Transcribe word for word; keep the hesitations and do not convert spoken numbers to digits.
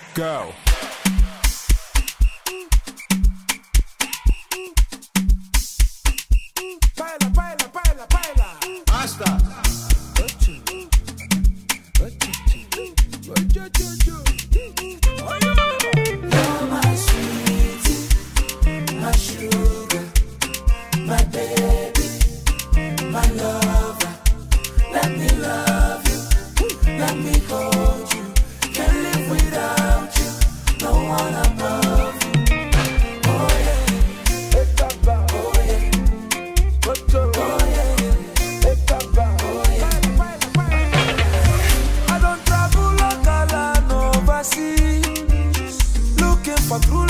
Go. Baila, baila, baila, baila. Basta. You're my sweetie, my sugar, my baby, my lover. Let me love you, let me hold you. Can't live without you, no one above you. Oh yeah, oh yeah, oh yeah, oh yeah. I don't travel local and overseas, looking for true